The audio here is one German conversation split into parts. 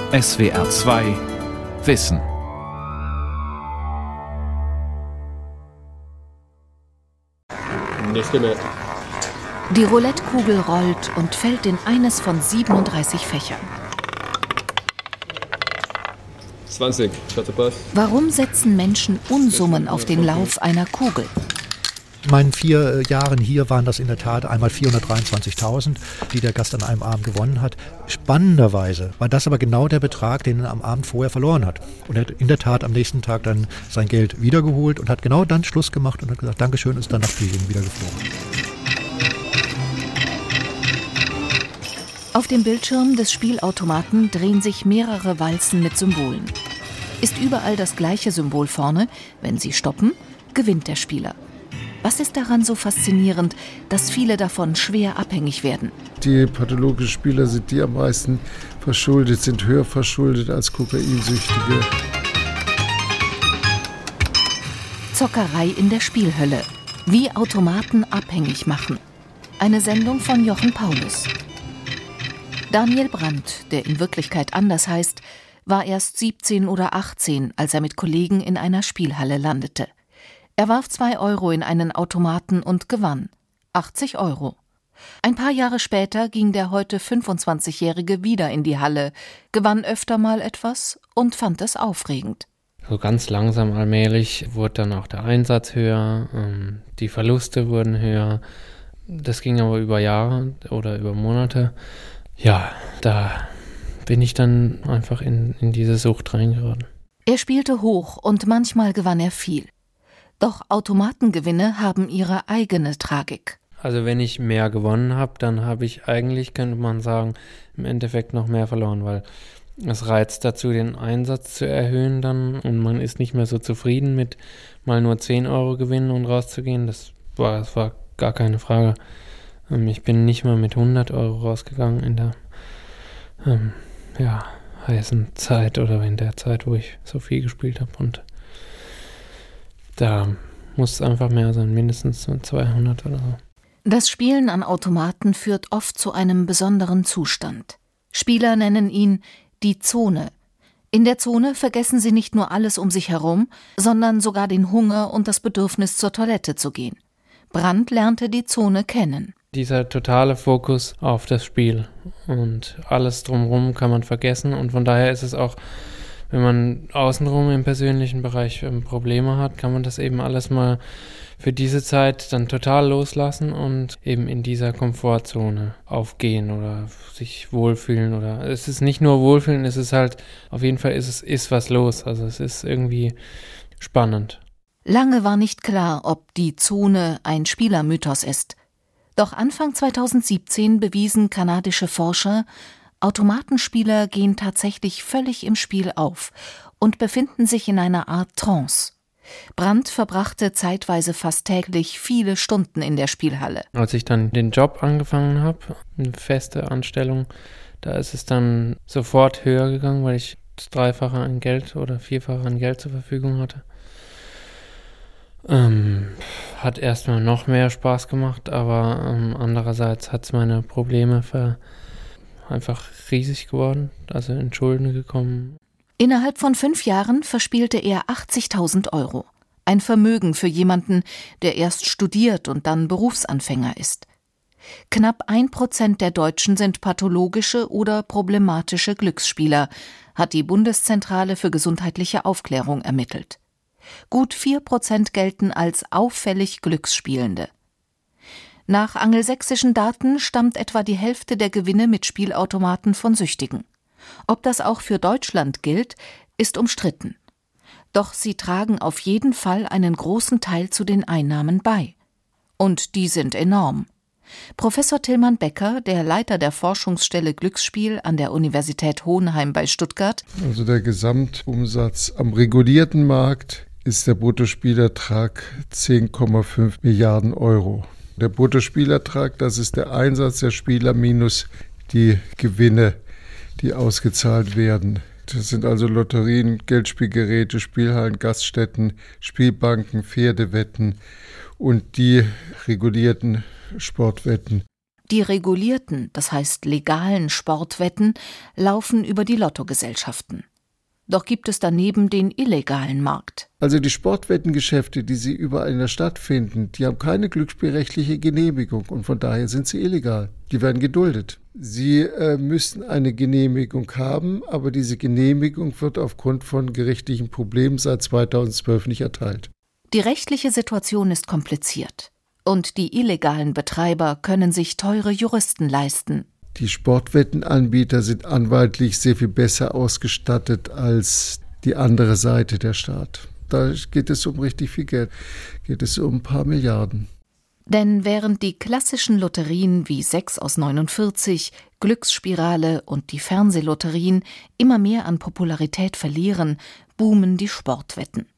SWR 2 Wissen. Die Roulettekugel rollt und fällt in eines von 37 Fächern. 20, Warum setzen Menschen Unsummen auf den Lauf einer Kugel? In meinen 4 Jahren hier waren das in der Tat einmal 423.000, die der Gast an einem Abend gewonnen hat. Spannenderweise war das aber genau der Betrag, den er am Abend vorher verloren hat. Und er hat in der Tat am nächsten Tag dann sein Geld wiedergeholt und hat genau dann Schluss gemacht und hat gesagt, Dankeschön, und ist dann nach Spielchen wieder geflogen. Auf dem Bildschirm des Spielautomaten drehen sich mehrere Walzen mit Symbolen. Ist überall das gleiche Symbol vorne, wenn sie stoppen, gewinnt der Spieler. Was ist daran so faszinierend, dass viele davon schwer abhängig werden? Die pathologischen Spieler sind die am meisten verschuldet, sind höher verschuldet als Kokainsüchtige. Zockerei in der Spielhölle. Wie Automaten abhängig machen. Eine Sendung von Jochen Paulus. Daniel Brandt, der in Wirklichkeit anders heißt, war erst 17 oder 18, als er mit Kollegen in einer Spielhalle landete. Er warf 2 Euro in einen Automaten und gewann 80 Euro. Ein paar Jahre später ging der heute 25-Jährige wieder in die Halle, gewann öfter mal etwas und fand es aufregend. So ganz langsam allmählich wurde dann auch der Einsatz höher, die Verluste wurden höher. Das ging aber über Jahre oder über Monate. Ja, da bin ich dann einfach in diese Sucht reingeraten. Er spielte hoch und manchmal gewann er viel. Doch Automatengewinne haben ihre eigene Tragik. Also wenn ich mehr gewonnen habe, dann habe ich eigentlich, könnte man sagen, im Endeffekt noch mehr verloren, weil es reizt dazu, den Einsatz zu erhöhen dann und man ist nicht mehr so zufrieden mit mal nur 10 Euro gewinnen und rauszugehen. Das war gar keine Frage. Ich bin nicht mal mit 100 Euro rausgegangen in der heißen Zeit oder in der Zeit, wo ich so viel gespielt habe. Und da muss es einfach mehr sein, mindestens 200 oder so. Das Spielen an Automaten führt oft zu einem besonderen Zustand. Spieler nennen ihn die Zone. In der Zone vergessen sie nicht nur alles um sich herum, sondern sogar den Hunger und das Bedürfnis, zur Toilette zu gehen. Brandt lernte die Zone kennen. Dieser totale Fokus auf das Spiel und alles drumherum kann man vergessen und von daher ist es auch, wenn man außenrum im persönlichen Bereich Probleme hat, kann man das eben alles mal für diese Zeit dann total loslassen und eben in dieser Komfortzone aufgehen oder sich wohlfühlen oder es ist nicht nur wohlfühlen, es ist halt, auf jeden Fall ist was los, also es ist irgendwie spannend. Lange war nicht klar, ob die Zone ein Spielermythos ist. Doch Anfang 2017 bewiesen kanadische Forscher, Automatenspieler gehen tatsächlich völlig im Spiel auf und befinden sich in einer Art Trance. Brandt verbrachte zeitweise fast täglich viele Stunden in der Spielhalle. Als ich dann den Job angefangen habe, eine feste Anstellung, da ist es dann sofort höher gegangen, weil ich das 3-fache an Geld oder 4-fache an Geld zur Verfügung hatte. Hat erstmal noch mehr Spaß gemacht, aber andererseits hat es meine Probleme einfach riesig geworden, also in Schulden gekommen. Innerhalb von 5 Jahren verspielte er 80.000 Euro. Ein Vermögen für jemanden, der erst studiert und dann Berufsanfänger ist. Knapp 1% der Deutschen sind pathologische oder problematische Glücksspieler, hat die Bundeszentrale für gesundheitliche Aufklärung ermittelt. Gut 4% gelten als auffällig Glücksspielende. Nach angelsächsischen Daten stammt etwa die Hälfte der Gewinne mit Spielautomaten von Süchtigen. Ob das auch für Deutschland gilt, ist umstritten. Doch sie tragen auf jeden Fall einen großen Teil zu den Einnahmen bei. Und die sind enorm. Professor Tilman Becker, der Leiter der Forschungsstelle Glücksspiel an der Universität Hohenheim bei Stuttgart. Also der Gesamtumsatz am regulierten Markt ist der Bruttospielertrag 10,5 Milliarden Euro. Der Bruttospielertrag, das ist der Einsatz der Spieler minus die Gewinne, die ausgezahlt werden. Das sind also Lotterien, Geldspielgeräte, Spielhallen, Gaststätten, Spielbanken, Pferdewetten und die regulierten Sportwetten. Die regulierten, das heißt legalen Sportwetten laufen über die Lottogesellschaften. Doch gibt es daneben den illegalen Markt. Also die Sportwettengeschäfte, die Sie überall in der Stadt finden, die haben keine glücksspielrechtliche Genehmigung und von daher sind sie illegal. Die werden geduldet. Sie müssen eine Genehmigung haben, aber diese Genehmigung wird aufgrund von gerichtlichen Problemen seit 2012 nicht erteilt. Die rechtliche Situation ist kompliziert und die illegalen Betreiber können sich teure Juristen leisten. Die Sportwettenanbieter sind anwaltlich sehr viel besser ausgestattet als die andere Seite der Staat. Da geht es um richtig viel Geld, geht es um ein paar Milliarden. Denn während die klassischen Lotterien wie 6 aus 49, Glücksspirale und die Fernsehlotterien immer mehr an Popularität verlieren, boomen die Sportwetten.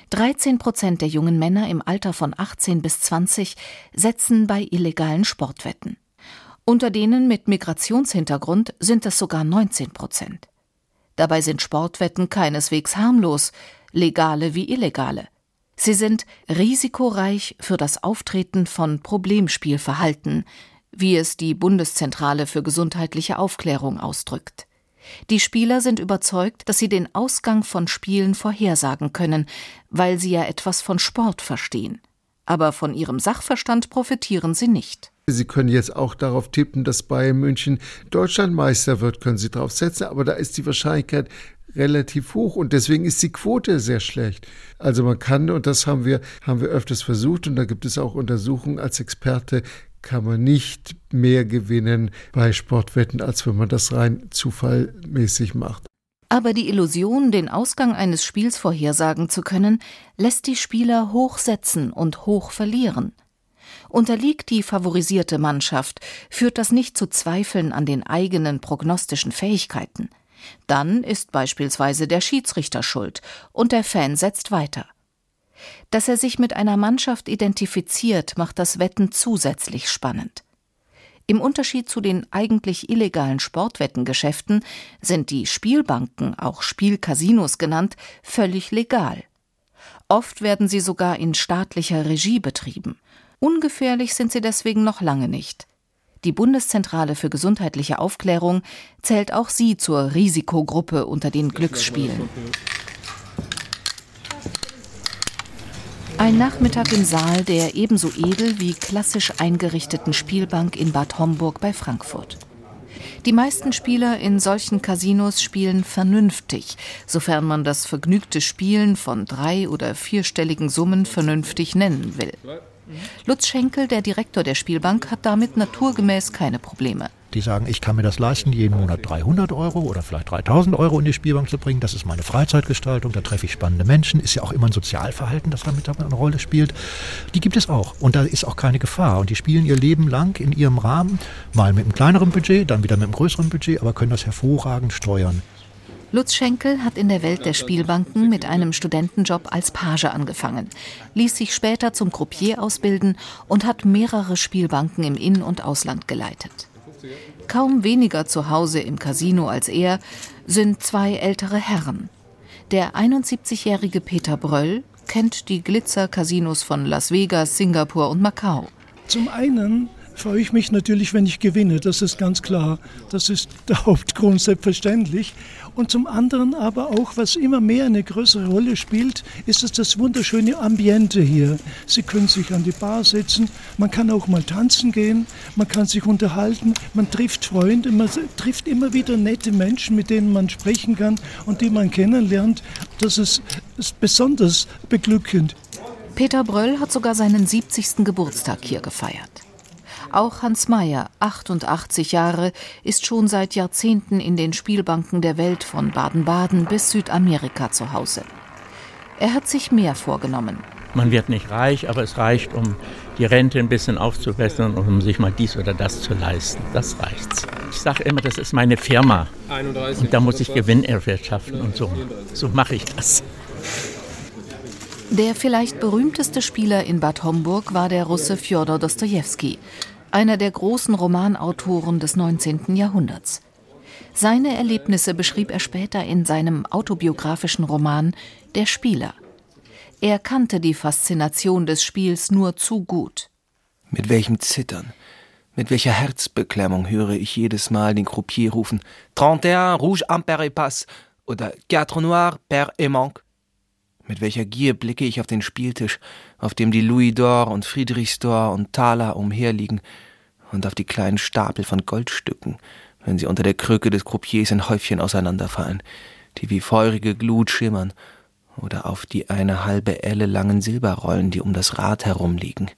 13% der jungen Männer im Alter von 18 bis 20 setzen bei illegalen Sportwetten. Unter denen mit Migrationshintergrund sind es sogar 19%. Dabei sind Sportwetten keineswegs harmlos, legale wie illegale. Sie sind risikoreich für das Auftreten von Problemspielverhalten, wie es die Bundeszentrale für gesundheitliche Aufklärung ausdrückt. Die Spieler sind überzeugt, dass sie den Ausgang von Spielen vorhersagen können, weil sie ja etwas von Sport verstehen. Aber von ihrem Sachverstand profitieren sie nicht. Sie können jetzt auch darauf tippen, dass Bayern München Deutschlandmeister wird, können Sie darauf setzen, aber da ist die Wahrscheinlichkeit relativ hoch und deswegen ist die Quote sehr schlecht. Also man kann, und das haben wir öfters versucht und da gibt es auch Untersuchungen, als Experte kann man nicht mehr gewinnen bei Sportwetten, als wenn man das rein zufallmäßig macht. Aber die Illusion, den Ausgang eines Spiels vorhersagen zu können, lässt die Spieler hoch setzen und hoch verlieren. Unterliegt die favorisierte Mannschaft, führt das nicht zu Zweifeln an den eigenen prognostischen Fähigkeiten. Dann ist beispielsweise der Schiedsrichter schuld und der Fan setzt weiter. Dass er sich mit einer Mannschaft identifiziert, macht das Wetten zusätzlich spannend. Im Unterschied zu den eigentlich illegalen Sportwettengeschäften sind die Spielbanken, auch Spielcasinos genannt, völlig legal. Oft werden sie sogar in staatlicher Regie betrieben. Ungefährlich sind sie deswegen noch lange nicht. Die Bundeszentrale für gesundheitliche Aufklärung zählt auch sie zur Risikogruppe unter den Glücksspielen. Ein Nachmittag im Saal der ebenso edel wie klassisch eingerichteten Spielbank in Bad Homburg bei Frankfurt. Die meisten Spieler in solchen Casinos spielen vernünftig, sofern man das vergnügte Spielen von 3- oder 4-stelligen Summen vernünftig nennen will. Lutz Schenkel, der Direktor der Spielbank, hat damit naturgemäß keine Probleme. Die sagen, ich kann mir das leisten, jeden Monat 300 € oder vielleicht 3.000 € in die Spielbank zu bringen. Das ist meine Freizeitgestaltung, da treffe ich spannende Menschen. Ist ja auch immer ein Sozialverhalten, das damit eine Rolle spielt. Die gibt es auch und da ist auch keine Gefahr. Und die spielen ihr Leben lang in ihrem Rahmen, mal mit einem kleineren Budget, dann wieder mit einem größeren Budget, aber können das hervorragend steuern. Lutz Schenkel hat in der Welt der Spielbanken mit einem Studentenjob als Page angefangen, ließ sich später zum Croupier ausbilden und hat mehrere Spielbanken im In- und Ausland geleitet. Kaum weniger zu Hause im Casino als er sind 2 ältere Herren. Der 71-jährige Peter Bröll kennt die Glitzer-Casinos von Las Vegas, Singapur und Macau. Zum einen freue ich mich natürlich, wenn ich gewinne, das ist ganz klar. Das ist der Hauptgrund, selbstverständlich. Und zum anderen aber auch, was immer mehr eine größere Rolle spielt, ist es das wunderschöne Ambiente hier. Sie können sich an die Bar setzen, man kann auch mal tanzen gehen, man kann sich unterhalten, man trifft Freunde, man trifft immer wieder nette Menschen, mit denen man sprechen kann und die man kennenlernt. Das ist besonders beglückend. Peter Bröll hat sogar seinen 70. Geburtstag hier gefeiert. Auch Hans Meyer, 88 Jahre, ist schon seit Jahrzehnten in den Spielbanken der Welt von Baden-Baden bis Südamerika zu Hause. Er hat sich mehr vorgenommen. Man wird nicht reich, aber es reicht, um die Rente ein bisschen aufzubessern und um sich mal dies oder das zu leisten. Das reicht's. Ich sage immer, das ist meine Firma. 31, und da muss ich Gewinn erwirtschaften und so. So mache ich das. Der vielleicht berühmteste Spieler in Bad Homburg war der Russe Fjodor Dostojewski, einer der großen Romanautoren des 19. Jahrhunderts. Seine Erlebnisse beschrieb er später in seinem autobiografischen Roman Der Spieler. Er kannte die Faszination des Spiels nur zu gut. Mit welchem Zittern, Mit welcher Herzbeklemmung höre ich jedes Mal den Croupier rufen: 31 Rouge Impair et Passe oder 4 Noir Pair et Manque. Mit welcher Gier blicke ich auf den Spieltisch, auf dem die Louis d'Or und Friedrichsdor und Taler umherliegen, und auf die kleinen Stapel von Goldstücken, wenn sie unter der Krücke des Croupiers in Häufchen auseinanderfallen, die wie feurige Glut schimmern, oder auf die eine halbe Elle langen Silberrollen, die um das Rad herumliegen.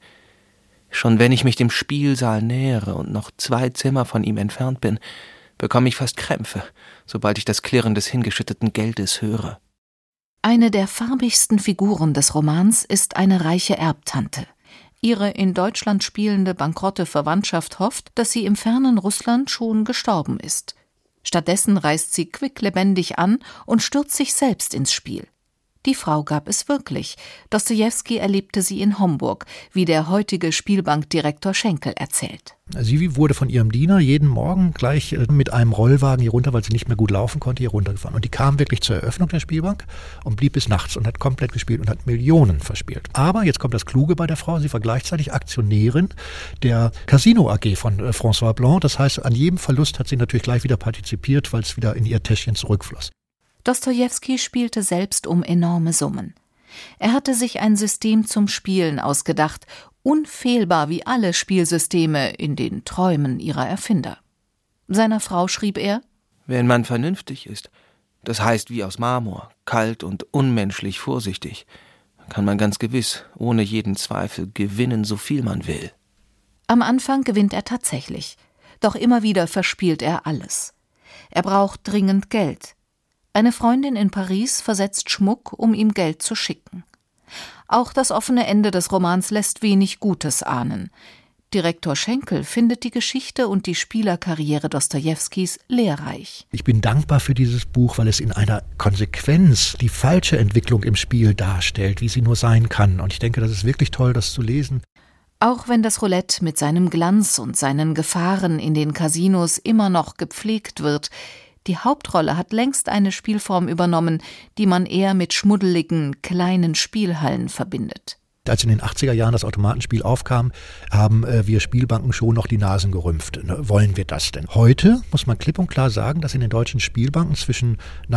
Schon wenn ich mich dem Spielsaal nähere und noch 2 Zimmer von ihm entfernt bin, bekomme ich fast Krämpfe, sobald ich das Klirren des hingeschütteten Geldes höre. Eine der farbigsten Figuren des Romans ist eine reiche Erbtante. Ihre in Deutschland spielende bankrotte Verwandtschaft hofft, dass sie im fernen Russland schon gestorben ist. Stattdessen reist sie quicklebendig an und stürzt sich selbst ins Spiel. Die Frau gab es wirklich. Dostojewski erlebte sie in Homburg, wie der heutige Spielbankdirektor Schenkel erzählt. Sie wurde von ihrem Diener jeden Morgen gleich mit einem Rollwagen hier runter, weil sie nicht mehr gut laufen konnte, hier runtergefahren. Und die kam wirklich zur Eröffnung der Spielbank und blieb bis nachts und hat komplett gespielt und hat Millionen verspielt. Aber jetzt kommt das Kluge bei der Frau, sie war gleichzeitig Aktionärin der Casino AG von François Blanc. Das heißt, an jedem Verlust hat sie natürlich gleich wieder partizipiert, weil es wieder in ihr Täschchen zurückfloss. Dostojewski spielte selbst um enorme Summen. Er hatte sich ein System zum Spielen ausgedacht, unfehlbar wie alle Spielsysteme in den Träumen ihrer Erfinder. Seiner Frau schrieb er: Wenn man vernünftig ist, das heißt wie aus Marmor, kalt und unmenschlich vorsichtig, kann man ganz gewiss, ohne jeden Zweifel, gewinnen, so viel man will. Am Anfang gewinnt er tatsächlich, doch immer wieder verspielt er alles. Er braucht dringend Geld. Eine Freundin in Paris versetzt Schmuck, um ihm Geld zu schicken. Auch das offene Ende des Romans lässt wenig Gutes ahnen. Direktor Schenkel findet die Geschichte und die Spielerkarriere Dostojewskis lehrreich. Ich bin dankbar für dieses Buch, weil es in einer Konsequenz die falsche Entwicklung im Spiel darstellt, wie sie nur sein kann. Und ich denke, das ist wirklich toll, das zu lesen. Auch wenn das Roulette mit seinem Glanz und seinen Gefahren in den Casinos immer noch gepflegt wird, die Hauptrolle hat längst eine Spielform übernommen, die man eher mit schmuddeligen, kleinen Spielhallen verbindet. Als in den 80er Jahren das Automatenspiel aufkam, haben wir Spielbanken schon noch die Nasen gerümpft. Wollen wir das denn? Heute muss man klipp und klar sagen, dass in den deutschen Spielbanken zwischen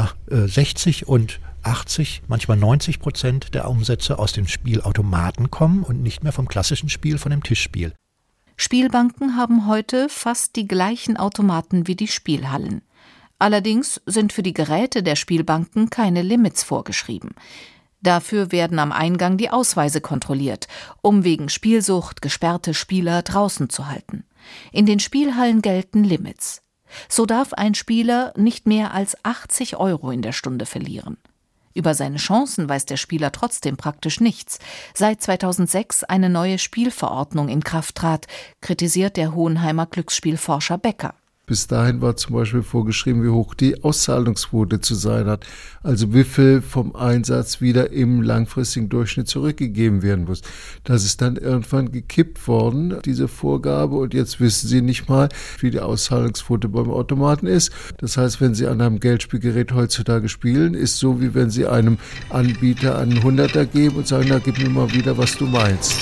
60 und 80, manchmal 90% der Umsätze aus den Spielautomaten kommen und nicht mehr vom klassischen Spiel, von dem Tischspiel. Spielbanken haben heute fast die gleichen Automaten wie die Spielhallen. Allerdings sind für die Geräte der Spielbanken keine Limits vorgeschrieben. Dafür werden am Eingang die Ausweise kontrolliert, um wegen Spielsucht gesperrte Spieler draußen zu halten. In den Spielhallen gelten Limits. So darf ein Spieler nicht mehr als 80 € in der Stunde verlieren. Über seine Chancen weiß der Spieler trotzdem praktisch nichts. Seit 2006 eine neue Spielverordnung in Kraft trat, kritisiert der Hohenheimer Glücksspielforscher Becker. Bis dahin war zum Beispiel vorgeschrieben, wie hoch die Auszahlungsquote zu sein hat. Also wie viel vom Einsatz wieder im langfristigen Durchschnitt zurückgegeben werden muss. Das ist dann irgendwann gekippt worden, diese Vorgabe. Und jetzt wissen Sie nicht mal, wie die Auszahlungsquote beim Automaten ist. Das heißt, wenn Sie an einem Geldspielgerät heutzutage spielen, ist so, wie wenn Sie einem Anbieter einen 100er geben und sagen, na, gib mir mal wieder, was du meinst.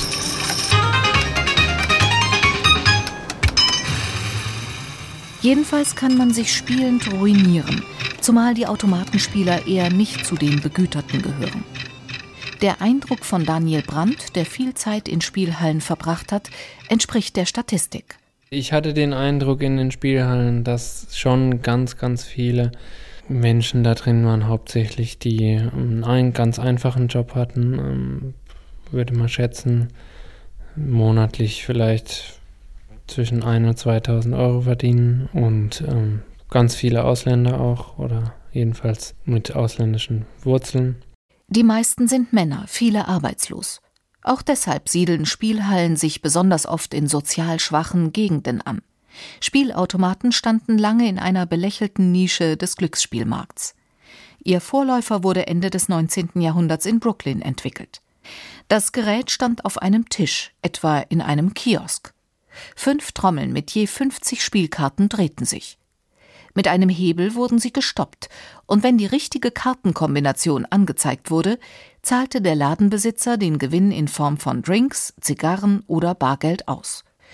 Jedenfalls kann man sich spielend ruinieren, zumal die Automatenspieler eher nicht zu den Begüterten gehören. Der Eindruck von Daniel Brandt, der viel Zeit in Spielhallen verbracht hat, entspricht der Statistik. Ich hatte den Eindruck in den Spielhallen, dass schon ganz, ganz viele Menschen da drin waren, hauptsächlich die einen ganz einfachen Job hatten, würde man schätzen, monatlich vielleicht zwischen 1.000 und 2.000 € verdienen und ganz viele Ausländer auch oder jedenfalls mit ausländischen Wurzeln. Die meisten sind Männer, viele arbeitslos. Auch deshalb siedeln Spielhallen sich besonders oft in sozial schwachen Gegenden an. Spielautomaten standen lange in einer belächelten Nische des Glücksspielmarkts. Ihr Vorläufer wurde Ende des 19. Jahrhunderts in Brooklyn entwickelt. Das Gerät stand auf einem Tisch, etwa in einem Kiosk. 5 Trommeln mit je 50 Spielkarten drehten sich. Mit einem Hebel wurden sie gestoppt, und wenn die richtige Kartenkombination angezeigt wurde, zahlte der Ladenbesitzer den Gewinn in Form von Drinks, Zigarren oder Bargeld aus.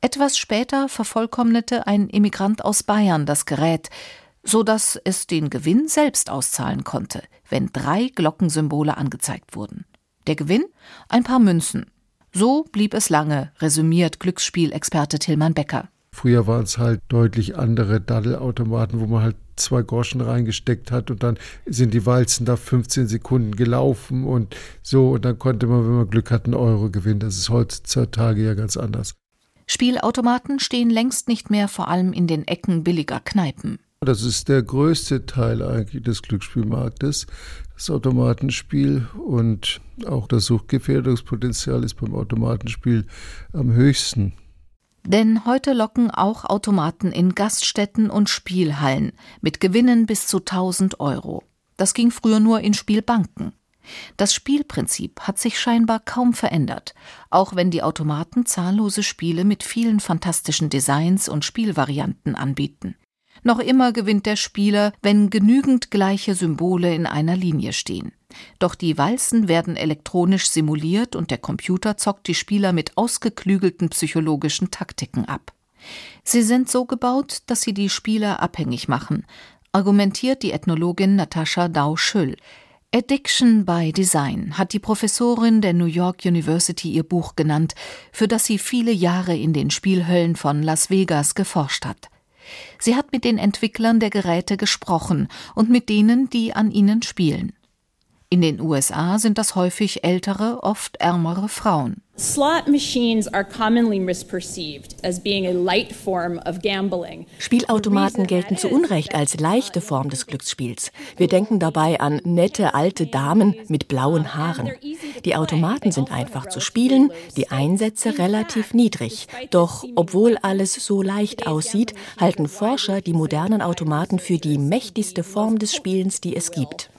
Etwas später vervollkommnete ein Immigrant aus Bayern das Gerät, so dass es den Gewinn selbst auszahlen konnte, wenn 3 Glockensymbole angezeigt wurden. Der Gewinn? Ein paar Münzen. So blieb es lange, resümiert Glücksspielexperte Tillmann Becker. Früher waren es halt deutlich andere Daddelautomaten, wo man halt 2 Groschen reingesteckt hat und dann sind die Walzen da 15 Sekunden gelaufen und so. Und dann konnte man, wenn man Glück hat, einen Euro gewinnen. Das ist heutzutage ja ganz anders. Spielautomaten stehen längst nicht mehr vor allem in den Ecken billiger Kneipen. Das ist der größte Teil eigentlich des Glücksspielmarktes, das Automatenspiel, und auch das Suchtgefährdungspotenzial ist beim Automatenspiel am höchsten. Denn heute locken auch Automaten in Gaststätten und Spielhallen mit Gewinnen bis zu 1.000 Euro. Das ging früher nur in Spielbanken. Das Spielprinzip hat sich scheinbar kaum verändert, auch wenn die Automaten zahllose Spiele mit vielen fantastischen Designs und Spielvarianten anbieten. Noch immer gewinnt der Spieler, wenn genügend gleiche Symbole in einer Linie stehen. Doch die Walzen werden elektronisch simuliert und der Computer zockt die Spieler mit ausgeklügelten psychologischen Taktiken ab. Sie sind so gebaut, dass sie die Spieler abhängig machen, argumentiert die Ethnologin Natascha Dau-Schüll. Addiction by Design hat die Professorin der New York University ihr Buch genannt, für das sie viele Jahre in den Spielhöllen von Las Vegas geforscht hat. Sie hat mit den Entwicklern der Geräte gesprochen und mit denen, die an ihnen spielen. In den USA sind das häufig ältere, oft ärmere Frauen. Slot machines are commonly misperceived as being a light form of gambling. Spielautomaten gelten zu Unrecht als leichte Form des Glücksspiels. Wir denken dabei an nette alte Damen mit blauen Haaren. Die Automaten sind einfach zu spielen, die Einsätze relativ niedrig. Doch obwohl alles so leicht aussieht, halten Forscher die modernen Automaten für die mächtigste Form des Spielens, die es gibt.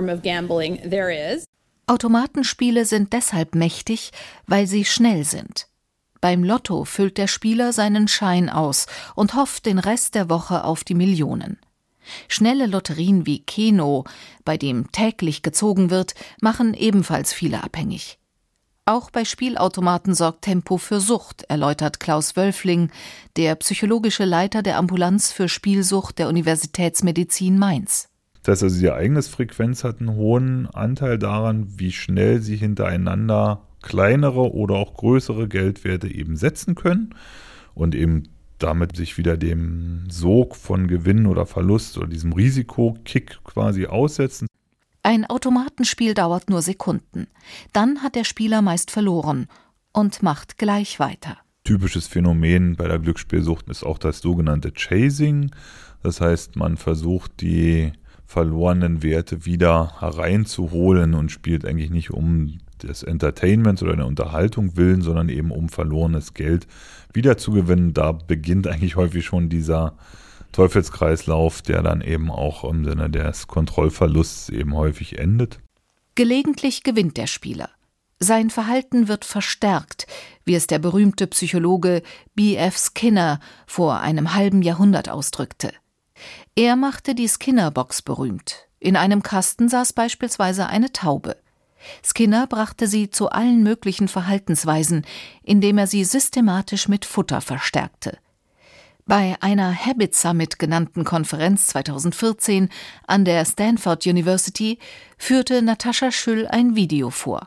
Automatenspiele sind deshalb mächtig, weil sie schnell sind. Beim Lotto füllt der Spieler seinen Schein aus und hofft den Rest der Woche auf die Millionen. Schnelle Lotterien wie Keno, bei dem täglich gezogen wird, machen ebenfalls viele abhängig. Auch bei Spielautomaten sorgt Tempo für Sucht, erläutert Klaus Wölfling, der psychologische Leiter der Ambulanz für Spielsucht der Universitätsmedizin Mainz. Das heißt also, die Ereignisfrequenz hat einen hohen Anteil daran, wie schnell sie hintereinander kleinere oder auch größere Geldwerte eben setzen können und eben damit sich wieder dem Sog von Gewinn oder Verlust oder diesem Risikokick quasi aussetzen. Ein Automatenspiel dauert nur Sekunden. Dann hat der Spieler meist verloren und macht gleich weiter. Typisches Phänomen bei der Glücksspielsucht ist auch das sogenannte Chasing. Das heißt, man versucht, die verlorenen Werte wieder hereinzuholen und spielt eigentlich nicht um des Entertainments oder der Unterhaltung willen, sondern eben um verlorenes Geld wiederzugewinnen. Da beginnt eigentlich häufig schon dieser Teufelskreislauf, der dann eben auch im Sinne des Kontrollverlusts eben häufig endet. Gelegentlich gewinnt der Spieler. Sein Verhalten wird verstärkt, wie es der berühmte Psychologe B.F. Skinner vor einem halben Jahrhundert ausdrückte. Er machte die Skinner-Box berühmt. In einem Kasten saß beispielsweise eine Taube. Skinner brachte sie zu allen möglichen Verhaltensweisen, indem er sie systematisch mit Futter verstärkte. Bei einer Habit Summit genannten Konferenz 2014 an der Stanford University führte Natascha Schüll ein Video vor.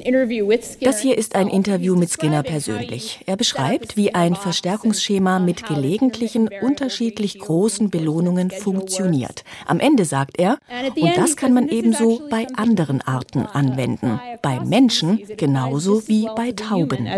Das hier ist ein Interview mit Skinner persönlich. Er beschreibt, wie ein Verstärkungsschema mit gelegentlichen, unterschiedlich großen Belohnungen funktioniert. Am Ende sagt er, und das kann man ebenso bei anderen Arten anwenden. Bei Menschen genauso wie bei Tauben.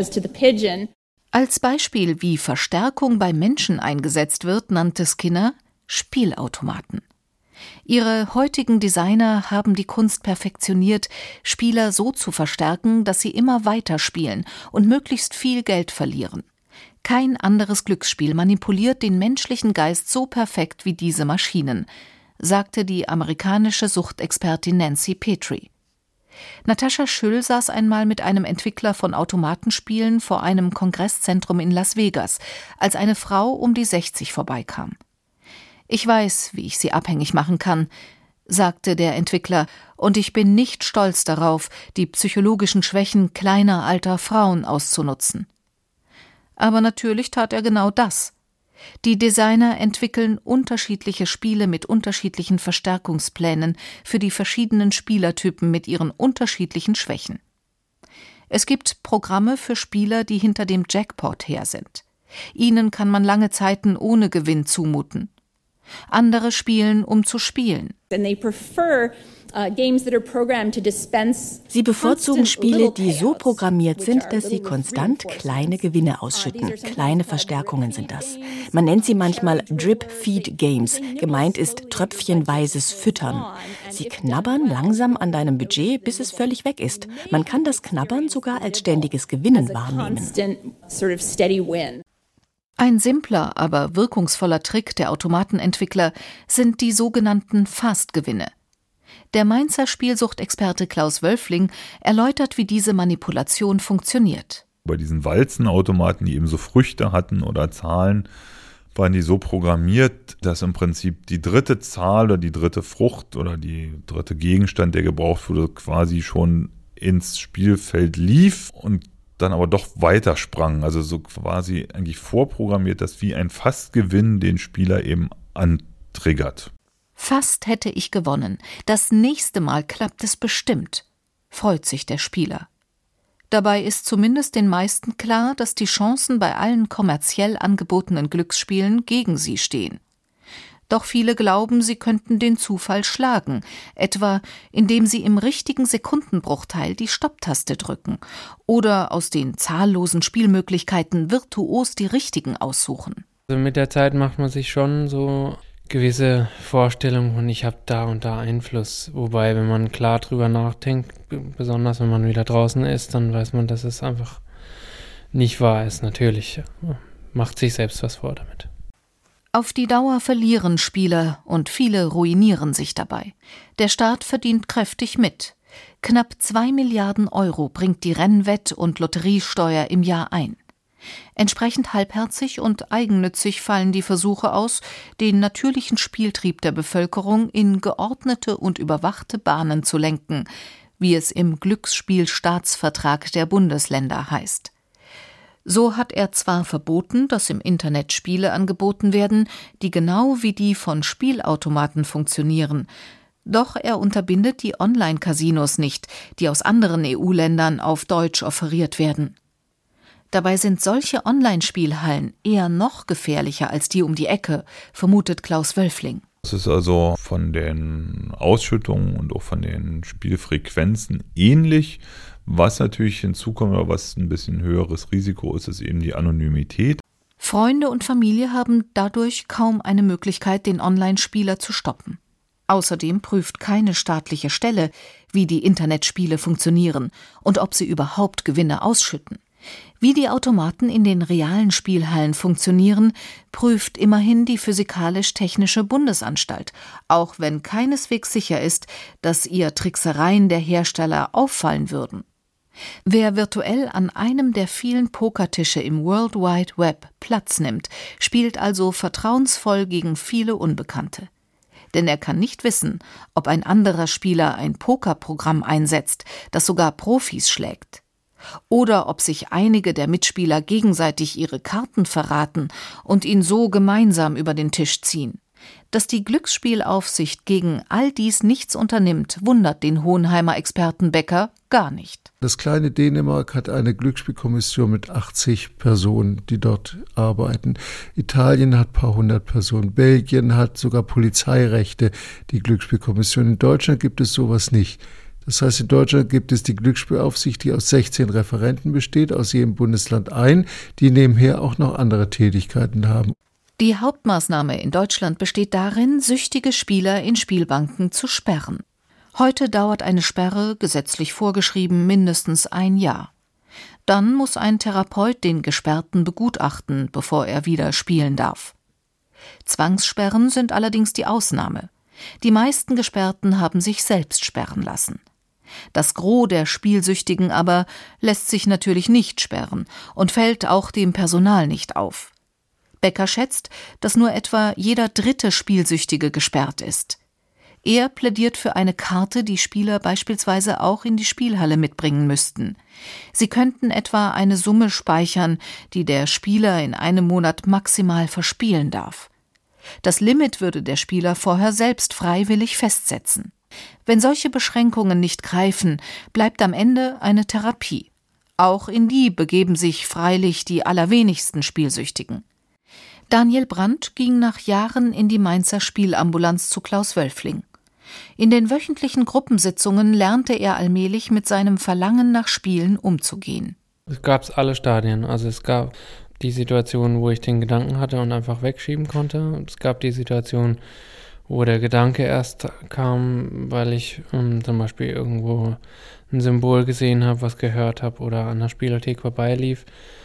Als Beispiel, wie Verstärkung bei Menschen eingesetzt wird, nannte Skinner Spielautomaten. Ihre heutigen Designer haben die Kunst perfektioniert, Spieler so zu verstärken, dass sie immer weiter spielen und möglichst viel Geld verlieren. Kein anderes Glücksspiel manipuliert den menschlichen Geist so perfekt wie diese Maschinen, sagte die amerikanische Suchtexpertin Nancy Petrie. Natascha Schüll saß einmal mit einem Entwickler von Automatenspielen vor einem Kongresszentrum in Las Vegas, als eine Frau um die 60 vorbeikam. »Ich weiß, wie ich sie abhängig machen kann«, sagte der Entwickler, »und ich bin nicht stolz darauf, die psychologischen Schwächen kleiner alter Frauen auszunutzen.« Aber natürlich tat er genau das. Die Designer entwickeln unterschiedliche Spiele mit unterschiedlichen Verstärkungsplänen für die verschiedenen Spielertypen mit ihren unterschiedlichen Schwächen. Es gibt Programme für Spieler, die hinter dem Jackpot her sind. Ihnen kann man lange Zeiten ohne Gewinn zumuten. Andere spielen, um zu spielen. Sie bevorzugen Spiele, die so programmiert sind, dass sie konstant kleine Gewinne ausschütten. Kleine Verstärkungen sind das. Man nennt sie manchmal Drip-Feed-Games. Gemeint ist tröpfchenweises Füttern. Sie knabbern langsam an deinem Budget, bis es völlig weg ist. Man kann das Knabbern sogar als ständiges Gewinnen wahrnehmen. Ein simpler, aber wirkungsvoller Trick der Automatenentwickler sind die sogenannten Fastgewinne. Der Mainzer Spielsuchtexperte Klaus Wölfling erläutert, wie diese Manipulation funktioniert. Bei diesen Walzenautomaten, die eben so Früchte hatten oder Zahlen, waren die so programmiert, dass im Prinzip die dritte Zahl oder die dritte Frucht oder die dritte Gegenstand, der gebraucht wurde, quasi schon ins Spielfeld lief und dann aber doch weitersprang. Also so quasi eigentlich vorprogrammiert, dass wie ein Fastgewinn den Spieler eben antriggert. Fast hätte ich gewonnen. Das nächste Mal klappt es bestimmt, freut sich der Spieler. Dabei ist zumindest den meisten klar, dass die Chancen bei allen kommerziell angebotenen Glücksspielen gegen sie stehen. Doch viele glauben, sie könnten den Zufall schlagen, etwa indem sie im richtigen Sekundenbruchteil die Stopptaste drücken oder aus den zahllosen Spielmöglichkeiten virtuos die richtigen aussuchen. Also mit der Zeit macht man sich schon so gewisse Vorstellungen und ich habe da und da Einfluss. Wobei, wenn man klar drüber nachdenkt, besonders wenn man wieder draußen ist, dann weiß man, dass es einfach nicht wahr ist. Natürlich macht sich selbst was vor damit. Auf die Dauer verlieren Spieler und viele ruinieren sich dabei. Der Staat verdient kräftig mit. Knapp 2 Milliarden Euro bringt die Rennwett- und Lotteriesteuer im Jahr ein. Entsprechend halbherzig und eigennützig fallen die Versuche aus, den natürlichen Spieltrieb der Bevölkerung in geordnete und überwachte Bahnen zu lenken, wie es im Glücksspielstaatsvertrag der Bundesländer heißt. So hat er zwar verboten, dass im Internet Spiele angeboten werden, die genau wie die von Spielautomaten funktionieren, doch er unterbindet die Online-Casinos nicht, die aus anderen EU-Ländern auf Deutsch offeriert werden. Dabei sind solche Online-Spielhallen eher noch gefährlicher als die um die Ecke, vermutet Klaus Wölfling. Es ist also von den Ausschüttungen und auch von den Spielfrequenzen ähnlich. Was natürlich hinzukommt, oder was ein bisschen höheres Risiko ist, ist eben die Anonymität. Freunde und Familie haben dadurch kaum eine Möglichkeit, den Online-Spieler zu stoppen. Außerdem prüft keine staatliche Stelle, wie die Internetspiele funktionieren und ob sie überhaupt Gewinne ausschütten. Wie die Automaten in den realen Spielhallen funktionieren, prüft immerhin die Physikalisch-Technische Bundesanstalt, auch wenn keineswegs sicher ist, dass ihr Tricksereien der Hersteller auffallen würden. Wer virtuell an einem der vielen Pokertische im World Wide Web Platz nimmt, spielt also vertrauensvoll gegen viele Unbekannte. Denn er kann nicht wissen, ob ein anderer Spieler ein Pokerprogramm einsetzt, das sogar Profis schlägt. Oder ob sich einige der Mitspieler gegenseitig ihre Karten verraten und ihn so gemeinsam über den Tisch ziehen. Dass die Glücksspielaufsicht gegen all dies nichts unternimmt, wundert den Hohenheimer Experten Becker gar nicht. Das kleine Dänemark hat eine Glücksspielkommission mit 80 Personen, die dort arbeiten. Italien hat ein paar hundert Personen. Belgien hat sogar Polizeirechte, die Glücksspielkommission. In Deutschland gibt es sowas nicht. Das heißt, in Deutschland gibt es die Glücksspielaufsicht, die aus 16 Referenten besteht, aus jedem Bundesland ein, die nebenher auch noch andere Tätigkeiten haben. Die Hauptmaßnahme in Deutschland besteht darin, süchtige Spieler in Spielbanken zu sperren. Heute dauert eine Sperre, gesetzlich vorgeschrieben, mindestens 1 Jahr. Dann muss ein Therapeut den Gesperrten begutachten, bevor er wieder spielen darf. Zwangssperren sind allerdings die Ausnahme. Die meisten Gesperrten haben sich selbst sperren lassen. Das Gros der Spielsüchtigen aber lässt sich natürlich nicht sperren und fällt auch dem Personal nicht auf. Becker schätzt, dass nur etwa jeder 3. Spielsüchtige gesperrt ist. Er plädiert für eine Karte, die Spieler beispielsweise auch in die Spielhalle mitbringen müssten. Sie könnten etwa eine Summe speichern, die der Spieler in einem Monat maximal verspielen darf. Das Limit würde der Spieler vorher selbst freiwillig festsetzen. Wenn solche Beschränkungen nicht greifen, bleibt am Ende eine Therapie. Auch in die begeben sich freilich die allerwenigsten Spielsüchtigen. Daniel Brandt ging nach Jahren in die Mainzer Spielambulanz zu Klaus Wölfling. In den wöchentlichen Gruppensitzungen lernte er allmählich mit seinem Verlangen nach Spielen umzugehen. Es gab alle Stadien. Also es gab die Situation, wo ich den Gedanken hatte und einfach wegschieben konnte. Es gab die Situation, wo der Gedanke erst kam, weil ich zum Beispiel irgendwo ein Symbol gesehen habe, was gehört habe oder an der Spielothek vorbeilief.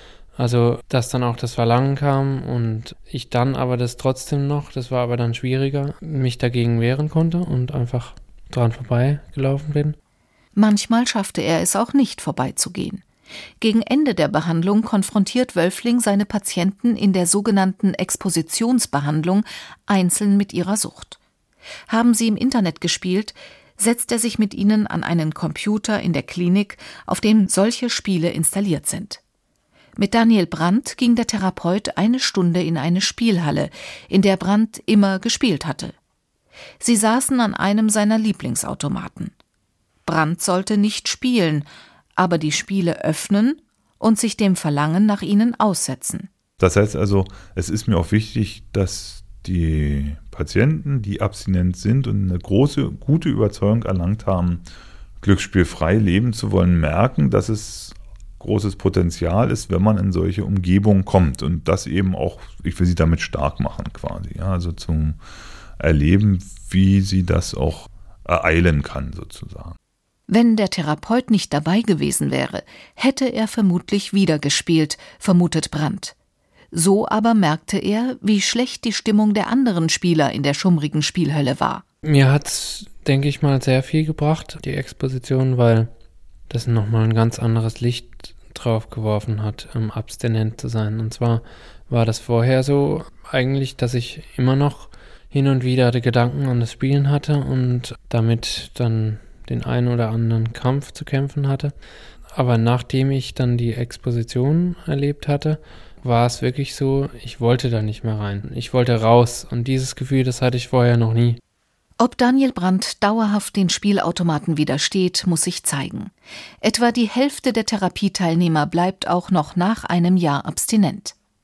Also, dass dann auch das Verlangen kam und ich dann aber das trotzdem noch, das war aber dann schwieriger, mich dagegen wehren konnte und einfach dran vorbeigelaufen bin. Manchmal schaffte er es auch nicht, vorbeizugehen. Gegen Ende der Behandlung konfrontiert Wölfling seine Patienten in der sogenannten Expositionsbehandlung einzeln mit ihrer Sucht. Haben sie im Internet gespielt, setzt er sich mit ihnen an einen Computer in der Klinik, auf dem solche Spiele installiert sind. Mit Daniel Brandt ging der Therapeut eine Stunde in eine Spielhalle, in der Brandt immer gespielt hatte. Sie saßen an einem seiner Lieblingsautomaten. Brandt sollte nicht spielen, aber die Spiele öffnen und sich dem Verlangen nach ihnen aussetzen. Das heißt also, es ist mir auch wichtig, dass die Patienten, die abstinent sind und eine gute Überzeugung erlangt haben, glücksspielfrei leben zu wollen, merken, dass es großes Potenzial ist, wenn man in solche Umgebungen kommt und das eben auch, ich will sie damit stark machen quasi, ja, also zum Erleben, wie sie das auch ereilen kann sozusagen. Wenn der Therapeut nicht dabei gewesen wäre, hätte er vermutlich wieder gespielt, vermutet Brandt. So aber merkte er, wie schlecht die Stimmung der anderen Spieler in der schummrigen Spielhölle war. Mir hat's, denke ich mal, sehr viel gebracht, die Exposition, weil das nochmal ein ganz anderes Licht drauf geworfen hat, abstinent zu sein. Und zwar war das vorher so eigentlich, dass ich immer noch hin und wieder die Gedanken an das Spielen hatte und damit dann den einen oder anderen Kampf zu kämpfen hatte. Aber nachdem ich dann die Exposition erlebt hatte, war es wirklich so, ich wollte da nicht mehr rein. Ich wollte raus und dieses Gefühl, das hatte ich vorher noch nie. Ob Daniel Brandt dauerhaft den Spielautomaten widersteht, muss sich zeigen. Etwa die Hälfte der Therapieteilnehmer bleibt auch noch nach einem Jahr abstinent.